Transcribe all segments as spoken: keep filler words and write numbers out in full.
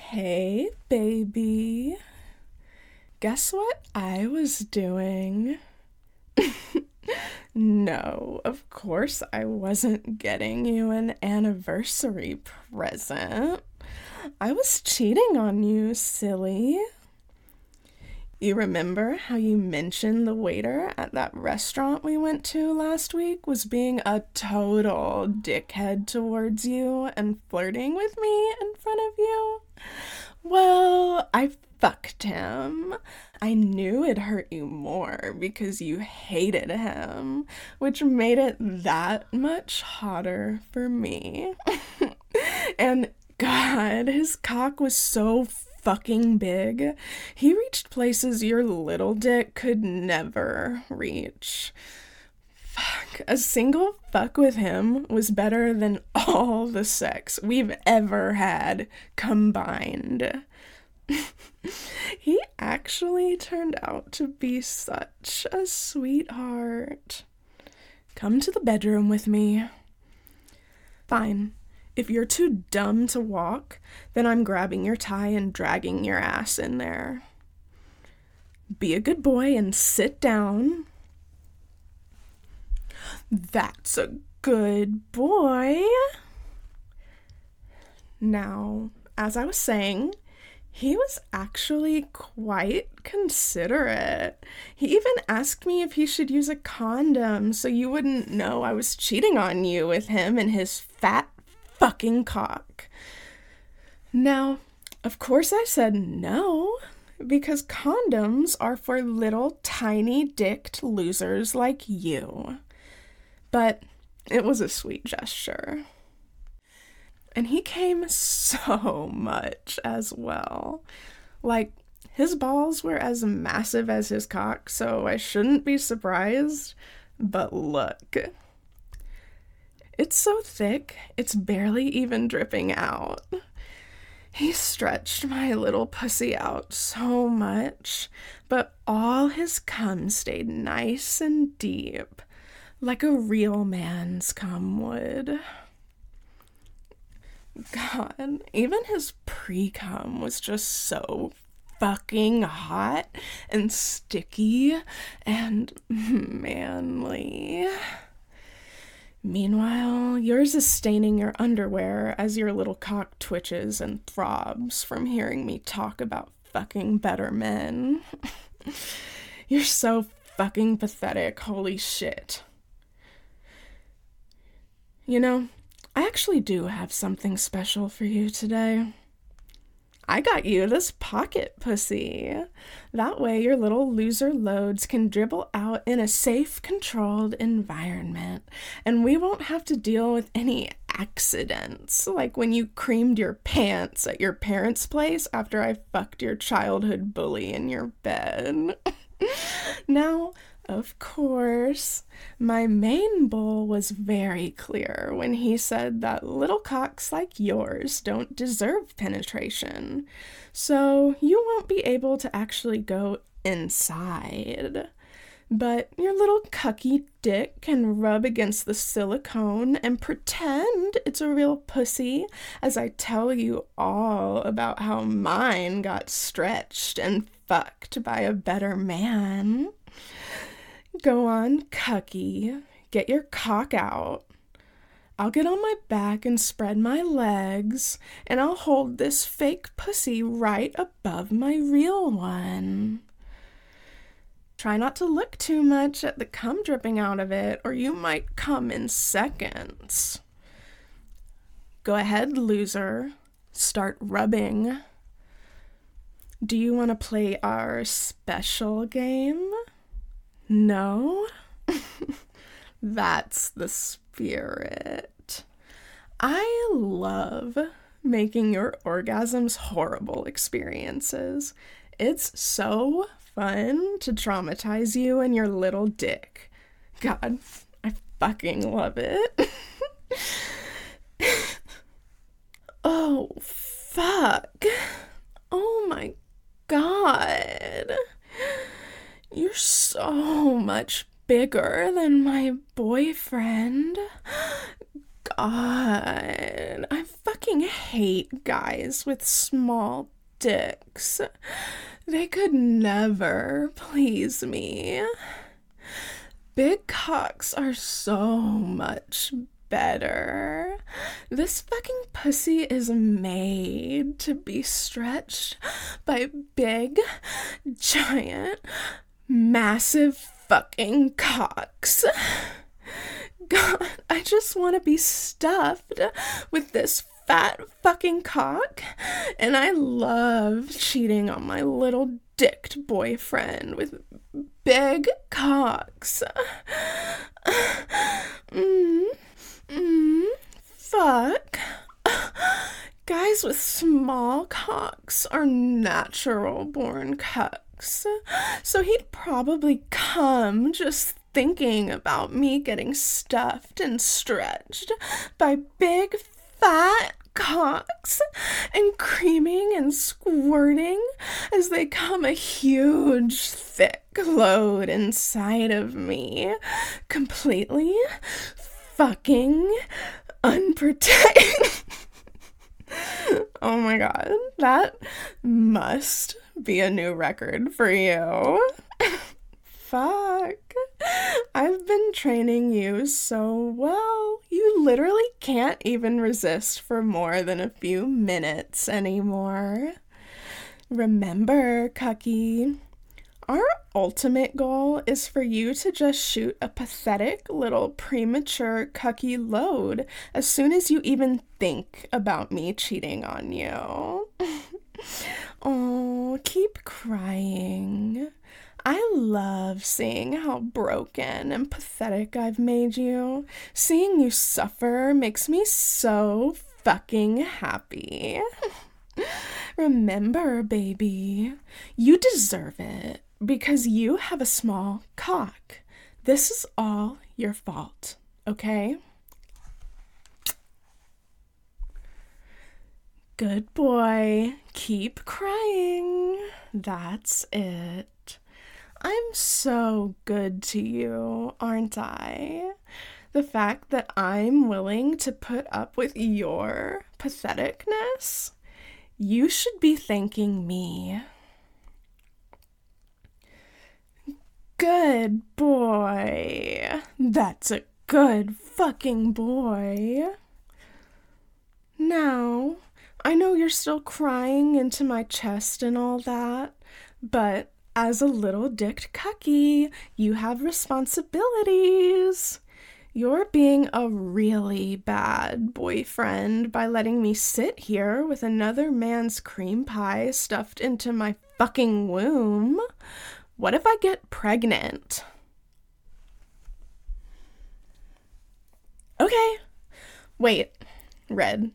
Hey, baby. Guess what I was doing? No, of course I wasn't getting you an anniversary present. I was cheating on you, silly. You remember how you mentioned the waiter at that restaurant we went to last week was being a total dickhead towards you and flirting with me in front of you? Well, I fucked him. I knew it'd hurt you more because you hated him, which made it that much hotter for me. And God, his cock was so fucking big. He reached places your little dick could never reach. Fuck. A single fuck with him was better than all the sex we've ever had combined. He actually turned out to be such a sweetheart. Come to the bedroom with me. Fine. If you're too dumb to walk, then I'm grabbing your tie and dragging your ass in there. Be a good boy and sit down. That's a good boy. Now, as I was saying, he was actually quite considerate. He even asked me if he should use a condom so you wouldn't know I was cheating on you with him and his fat fucking cock. Now, of course I said no, because condoms are for little tiny dicked losers like you. But it was a sweet gesture. And he came so much as well. Like, his balls were as massive as his cock, so I shouldn't be surprised. But look. It's so thick, it's barely even dripping out. He stretched my little pussy out so much, but all his cum stayed nice and deep, like a real man's cum would. God, even his pre-cum was just so fucking hot and sticky and manly. Meanwhile, yours is staining your underwear as your little cock twitches and throbs from hearing me talk about fucking better men. You're so fucking pathetic, holy shit. You know, I actually do have something special for you today. I got you this pocket pussy. That way your little loser loads can dribble out in a safe, controlled environment, and we won't have to deal with any accidents, like when you creamed your pants at your parents' place after I fucked your childhood bully in your bed. Now, of course, my main bull was very clear when he said that little cocks like yours don't deserve penetration, so you won't be able to actually go inside. But your little cucky dick can rub against the silicone and pretend it's a real pussy as I tell you all about how mine got stretched and fucked by a better man. Go on, cucky. Get your cock out. I'll get on my back and spread my legs, and I'll hold this fake pussy right above my real one. Try not to look too much at the cum dripping out of it, or you might come in seconds. Go ahead, loser. Start rubbing. Do you want to play our special game? No? That's the spirit. I love making your orgasms horrible experiences. It's so fun to traumatize you and your little dick. God, I fucking love it. Oh, fuck. Oh my God. You're so much bigger than my boyfriend. God, I fucking fucking hate guys with small dicks. They could never please me. Big cocks are so much better. This fucking pussy is made to be stretched by big, giant, massive fucking cocks. God, I just want to be stuffed with this fat fucking cock, and I love cheating on my little dicked boyfriend with big cocks. Mm, mm, fuck. Guys with small cocks are natural born cucks, so he'd probably come just thinking about me getting stuffed and stretched by big fat cocks and creaming and squirting as they come a huge thick load inside of me, completely fucking unprotected. Oh my god, that must be a new record for you. Fuck. I've been training you so well, you literally can't even resist for more than a few minutes anymore. Remember, Cucky, our ultimate goal is for you to just shoot a pathetic little premature cucky load as soon as you even think about me cheating on you. Oh, keep crying. I love seeing how broken and pathetic I've made you. Seeing you suffer makes me so fucking happy. Remember, baby, you deserve it because you have a small cock. This is all your fault, okay? Good boy. Keep crying. That's it. I'm so good to you, aren't I? The fact that I'm willing to put up with your patheticness, you should be thanking me. Good boy. That's a good fucking boy. Now, I know you're still crying into my chest and all that, but as a little dicked cucky, you have responsibilities. You're being a really bad boyfriend by letting me sit here with another man's cream pie stuffed into my fucking womb. What if I get pregnant? Okay. Wait. Red.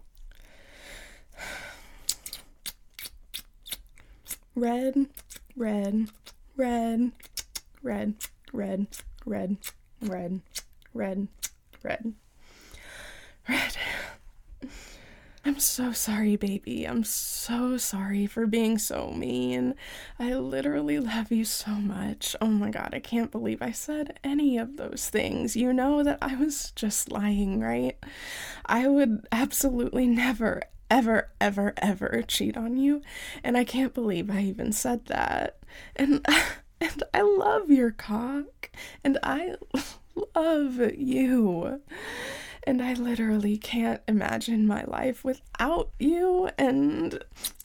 Red. Red, red, red, red, red, red, red, red, red. I'm so sorry, baby. I'm so sorry for being so mean. I literally love you so much. Oh my god, I can't believe I said any of those things. You know that I was just lying, right? I would absolutely never, ever, ever, ever cheat on you, and I can't believe I even said that. And and I love your cock, and I love you, and I literally can't imagine my life without you, and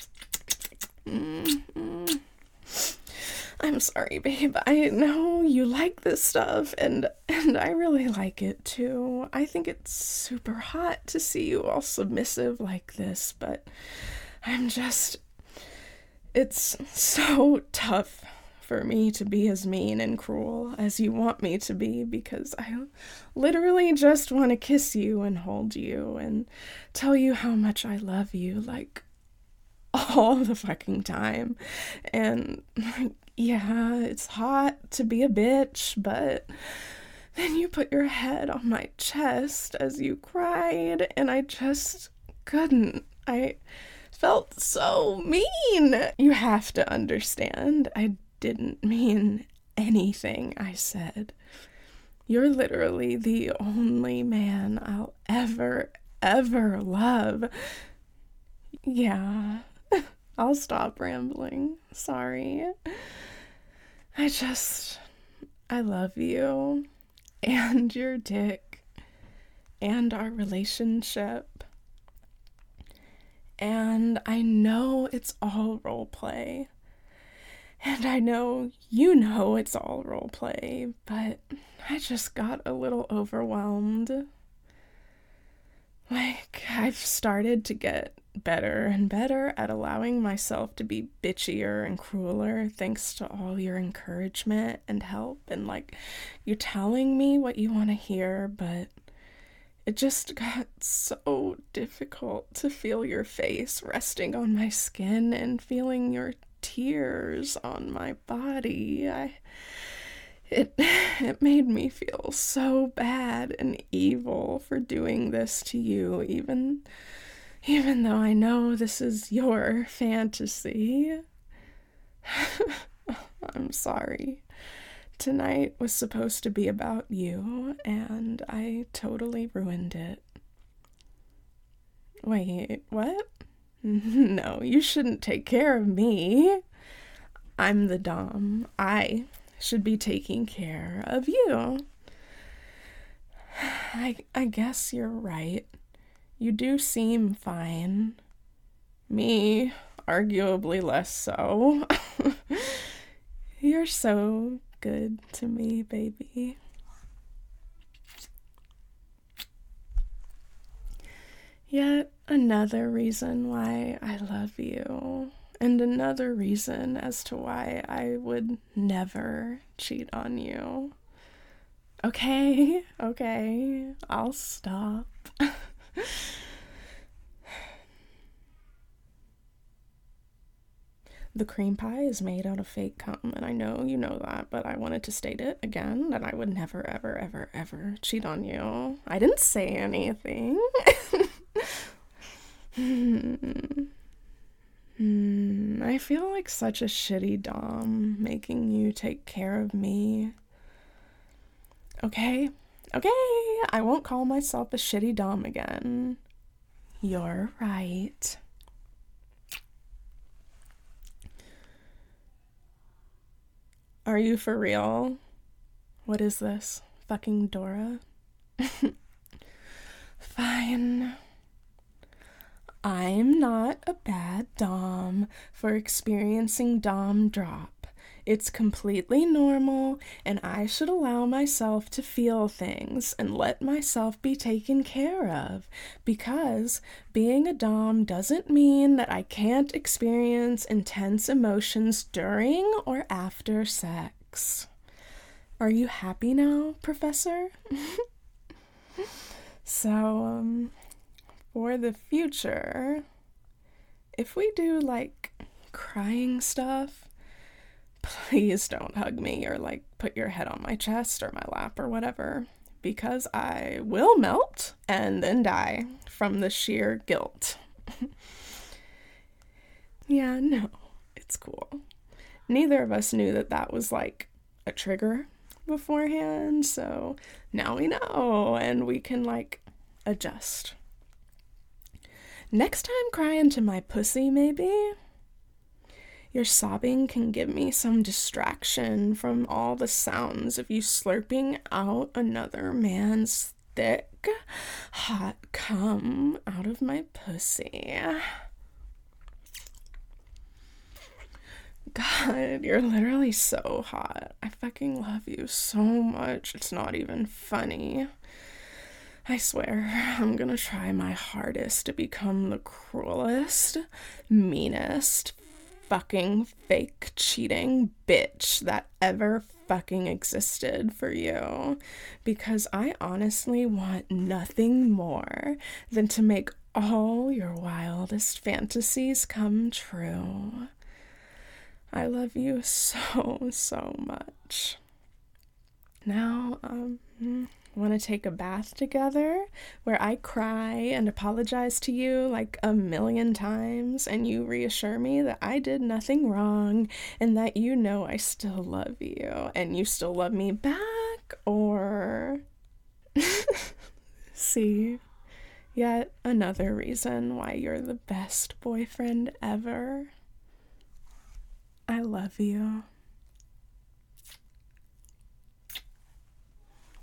mm-hmm. I'm sorry, babe. I know you like this stuff, and and I really like it too. I think it's super hot to see you all submissive like this, but I'm just... It's so tough for me to be as mean and cruel as you want me to be, because I literally just want to kiss you and hold you and tell you how much I love you, like, all the fucking time. And yeah, it's hot to be a bitch, but then you put your head on my chest as you cried, and I just couldn't. I felt so mean. You have to understand, I didn't mean anything I said. You're literally the only man I'll ever, ever love. Yeah, I'll stop rambling. Sorry. I just, I love you and your dick and our relationship. And I know it's all role play. And I know you know it's all role play, but I just got a little overwhelmed. Like, I've started to get better and better at allowing myself to be bitchier and crueler thanks to all your encouragement and help and, like, you telling me what you want to hear, but it just got so difficult to feel your face resting on my skin and feeling your tears on my body. I it it made me feel so bad and evil for doing this to you, even even though I know this is your fantasy. I'm sorry. Tonight was supposed to be about you, and I totally ruined it. Wait, what? No, you shouldn't take care of me. I'm the dom. I should be taking care of you. I I guess you're right. You do seem fine. Me, arguably less so. You're so good to me, baby. Yet another reason why I love you, and another reason as to why I would never cheat on you. Okay, okay, I'll stop. The cream pie is made out of fake cum, and I know you know that, but I wanted to state it again that I would never, ever, ever, ever cheat on you. I didn't say anything. hmm. Hmm. I feel like such a shitty dom making you take care of me. Okay, okay, I won't call myself a shitty dom again. You're right. Are you for real? What is this? Fucking Dora? Fine. I'm not a bad dom for experiencing dom drop. It's completely normal, and I should allow myself to feel things and let myself be taken care of, because being a dom doesn't mean that I can't experience intense emotions during or after sex. Are you happy now, Professor? So, um, for the future, if we do, like, crying stuff, please don't hug me or, like, put your head on my chest or my lap or whatever, because I will melt and then die from the sheer guilt. Yeah, no, it's cool. Neither of us knew that that was, like, a trigger beforehand, so now we know, and we can, like, adjust. Next time, cry into my pussy, maybe? Your sobbing can give me some distraction from all the sounds of you slurping out another man's thick, hot cum out of my pussy. God, you're literally so hot. I fucking love you so much. It's not even funny. I swear, I'm gonna try my hardest to become the cruelest, meanest, fucking fake cheating bitch that ever fucking existed for you, because I honestly want nothing more than to make all your wildest fantasies come true. I love you so, so much. Now, um, want to take a bath together where I cry and apologize to you like a million times, and you reassure me that I did nothing wrong and that you know I still love you and you still love me back? Or see, Yet another reason why you're the best boyfriend ever. I love you.